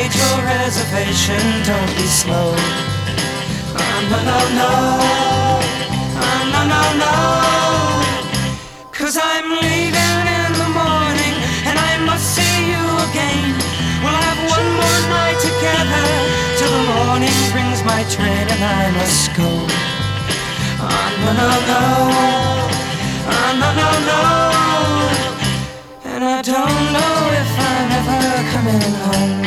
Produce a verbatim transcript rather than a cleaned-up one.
made your reservation, don't be slow. Oh, no, no, no. Oh, no, no, no. Cause I'm leaving in the morning, and I must see you again. We'll have one more night together, till the morning brings my train and I must go. Oh, no, no, no.